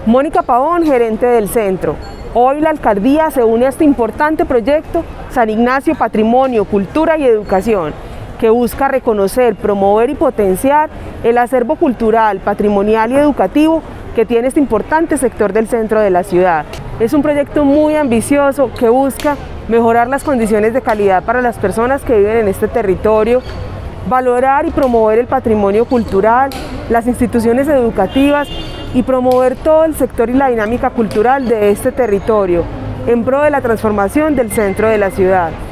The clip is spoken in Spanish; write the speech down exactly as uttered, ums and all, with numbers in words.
Mónica Pavón, gerente del centro. Hoy la alcaldía se une a este importante proyecto San Ignacio Patrimonio, Cultura y Educación, que busca reconocer, promover y potenciar el acervo cultural, patrimonial y educativo que tiene este importante sector del centro de la ciudad. Es un proyecto muy ambicioso que busca mejorar las condiciones de calidad para las personas que viven en este territorio, valorar y promover el patrimonio cultural, las instituciones educativas y promover todo el sector y la dinámica cultural de este territorio en pro de la transformación del centro de la ciudad.